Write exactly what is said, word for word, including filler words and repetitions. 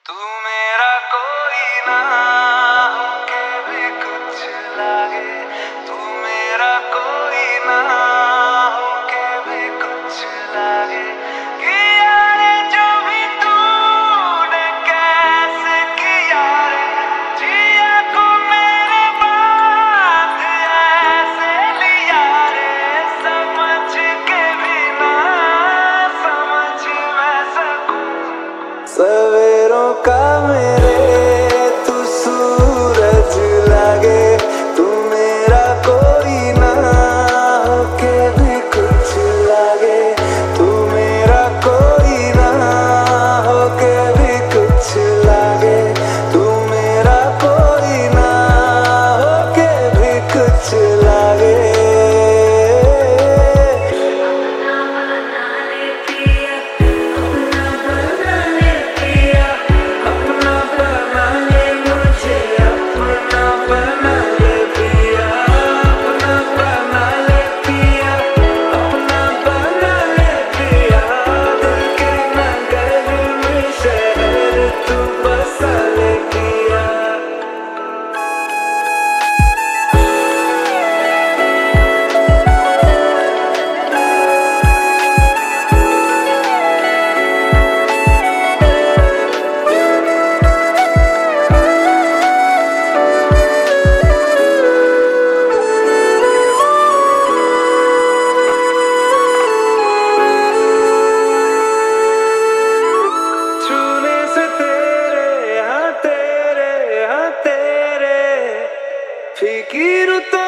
तू मेरा कोई ना होके भी कुछ लागे, तू मेरा कोई ना होके भी कुछ लागे। कि यारे जो भी तूने कैसे किया रे, जिया को मेरे बात ऐसे लिया रे, समझ के भी ना समझ मैं सकूं। सवेरों का मेरे तू सूरज लागे, तू मेरा कोई ना होके भी कुछ लागे, तू मेरा कोई ना होके भी कुछ लागे, तू मेरा कोई ना होके भी कुछ लागे। फिकीर तो